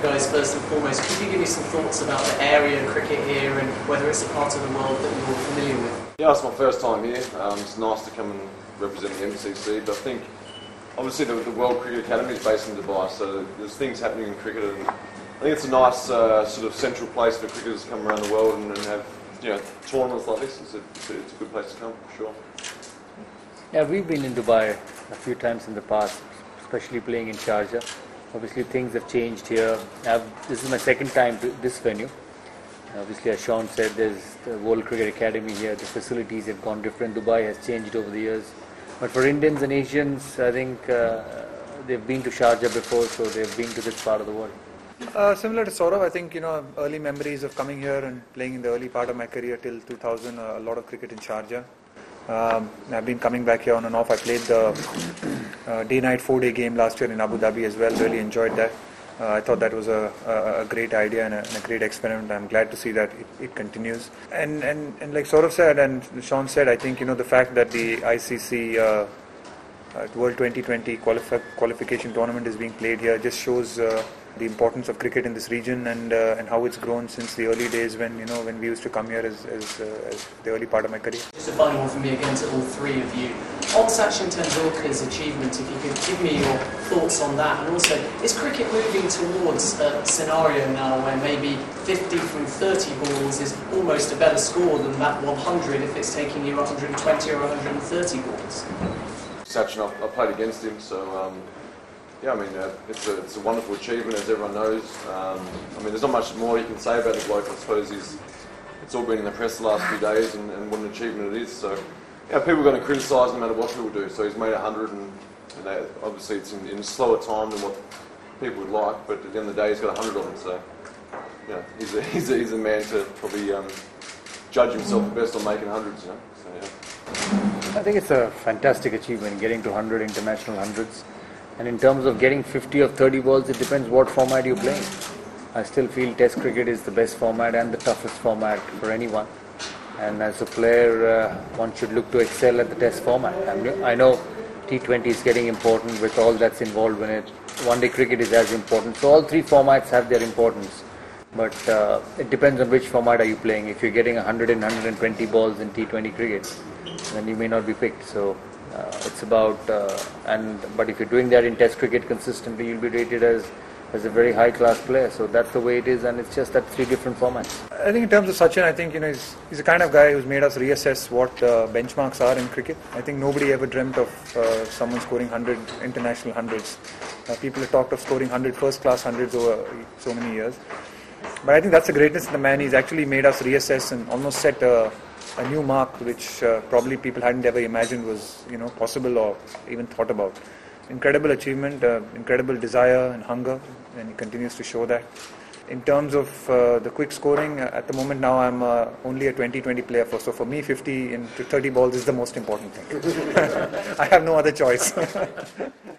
guys, first and foremost, could you give me some thoughts about the area of cricket here and whether it's a part of the world that you're familiar with? Yeah, it's my first time here. It's nice to come and represent the MCC, but I think obviously the World Cricket Academy is based in Dubai, so there's things happening in cricket, and I think it's a nice sort of central place for cricketers to come around the world and have tournaments like this. It's a good place to come, for sure. Yeah, we've been in Dubai a few times in the past, especially playing in Sharjah. Obviously things have changed here. This is my second time to this venue. Obviously, as Sean said, there's the World Cricket Academy here. The facilities have gone different. Dubai has changed over the years. But for Indians and Asians, I think they've been to Sharjah before, so they've been to this part of the world. Similar to Saurav, I think, early memories of coming here and playing in the early part of my career till 2000, a lot of cricket in Sharjah. I've been coming back here on and off. I played the day-night 4-day game last year in Abu Dhabi as well. Really enjoyed that. I thought that was a great idea and a great experiment. I'm glad to see that it continues. And like Saurav said and Sean said, I think the fact that the ICC World 2020 qualification tournament is being played here just shows the importance of cricket in this region and how it's grown since the early days when we used to come here as the early part of my career. Just a final one from me again to all three of you. On Sachin Tendulkar's achievement, if you could give me your thoughts on that, and also, is cricket moving towards a scenario now where maybe 50 from 30 balls is almost a better score than that 100 if it's taking you 120 or 130 balls? Sachin, I played against him, so yeah, I mean, it's a wonderful achievement, as everyone knows. I mean, there's not much more you can say about the bloke. I suppose it's all been in the press the last few days, and what an achievement it is. So, yeah, people are going to criticise no matter what people do. So he's made 100, and obviously it's in a slower time than what people would like. But at the end of the day, he's got 100 of them. So, yeah, he's a man to probably judge himself the best on making hundreds. So, yeah. I think it's a fantastic achievement, getting to 100 international hundreds. And in terms of getting 50 or 30 balls, it depends what format you're playing. I still feel Test cricket is the best format and the toughest format for anyone. And as a player, one should look to excel at the Test format. I know T20 is getting important with all that's involved in it. One-day cricket is as important. So all three formats have their importance. But it depends on which format are you playing. If you're getting 100 and 120 balls in T20 cricket, then you may not be picked. So it's about but if you're doing that in Test cricket consistently, you'll be rated as a very high class player. So that's the way it is, and it's just that three different formats. I think in terms of Sachin, I think he's the kind of guy who's made us reassess what benchmarks are in cricket. I think nobody ever dreamt of someone scoring 100 international hundreds. People have talked of scoring 100 first class hundreds over so many years. But I think that's the greatness of the man. He's actually made us reassess and almost set a new mark which probably people hadn't ever imagined was possible or even thought about. Incredible achievement, incredible desire and hunger, and he continues to show that. In terms of the quick scoring, at the moment now I'm only a 20-20 player, so for me 50 into 30 balls is the most important thing. I have no other choice.